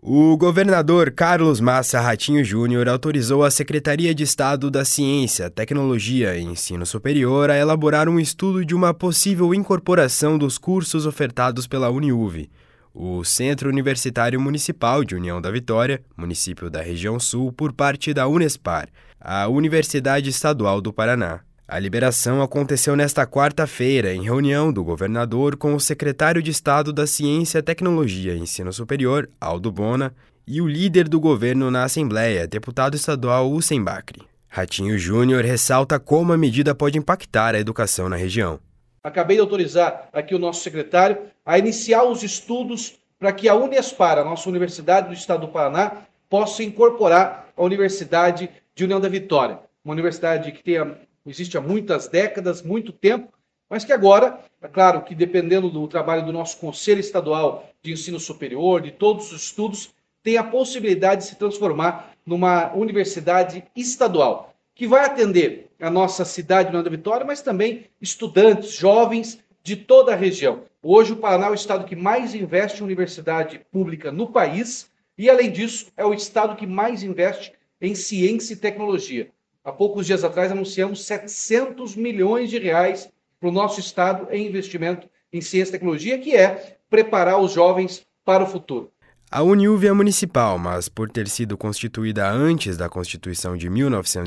O governador Carlos Massa Ratinho Júnior autorizou a Secretaria de Estado da Ciência, Tecnologia e Ensino Superior a elaborar um estudo de uma possível incorporação dos cursos ofertados pela Uniuv, o Centro Universitário Municipal de União da Vitória, município da região sul, por parte da Unespar, a Universidade Estadual do Paraná. A liberação aconteceu nesta quarta-feira, em reunião do governador com o secretário de Estado da Ciência, Tecnologia e Ensino Superior, Aldo Bona, e o líder do governo na Assembleia, deputado estadual Hussein Bakri. Ratinho Júnior ressalta como a medida pode impactar a educação na região. Acabei de autorizar aqui o nosso secretário a iniciar os estudos para que a Unespar, a nossa Universidade do Estado do Paraná, possa incorporar a Universidade de União da Vitória. Uma universidade que existe há muitas décadas, muito tempo, mas que agora, é claro que dependendo do trabalho do nosso Conselho Estadual de Ensino Superior, de todos os estudos, tem a possibilidade de se transformar numa universidade estadual, que vai atender a nossa cidade de União da Vitória, mas também estudantes, jovens de toda a região. Hoje o Paraná é o estado que mais investe em universidade pública no país e, além disso, é o estado que mais investe em ciência e tecnologia. Há poucos dias atrás anunciamos 700 milhões de reais para o nosso estado em investimento em ciência e tecnologia, que é preparar os jovens para o futuro. A Uniuv é municipal, mas por ter sido constituída antes da Constituição de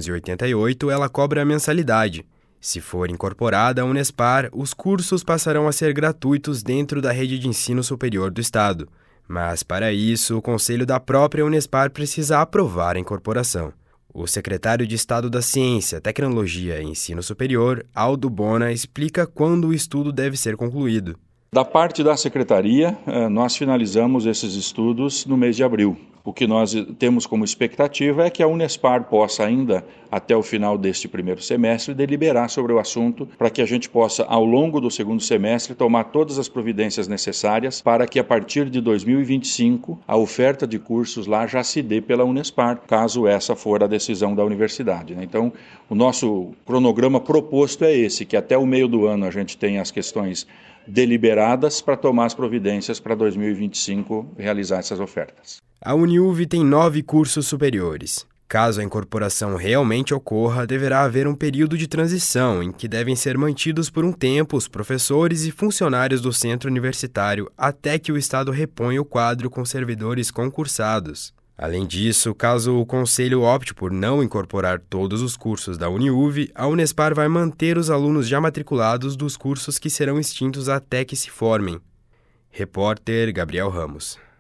1988, ela cobra a mensalidade. Se for incorporada à Unespar, os cursos passarão a ser gratuitos dentro da rede de ensino superior do estado. Mas, para isso, o conselho da própria Unespar precisa aprovar a incorporação. O secretário de Estado da Ciência, Tecnologia e Ensino Superior, Aldo Bona, explica quando o estudo deve ser concluído. Da parte da Secretaria, nós finalizamos esses estudos no mês de abril. O que nós temos como expectativa é que a Unespar possa ainda, até o final deste primeiro semestre, deliberar sobre o assunto para que a gente possa, ao longo do segundo semestre, tomar todas as providências necessárias para que, a partir de 2025, a oferta de cursos lá já se dê pela Unespar, caso essa for a decisão da universidade. Então, o nosso cronograma proposto é esse, que até o meio do ano a gente tenha as questões deliberadas para tomar as providências para 2025 realizar essas ofertas. A Uniuv tem 9 cursos superiores. Caso a incorporação realmente ocorra, deverá haver um período de transição em que devem ser mantidos por um tempo os professores e funcionários do centro universitário até que o Estado reponha o quadro com servidores concursados. Além disso, caso o Conselho opte por não incorporar todos os cursos da Uniuv, a Unespar vai manter os alunos já matriculados dos cursos que serão extintos até que se formem. Repórter Gabriel Ramos.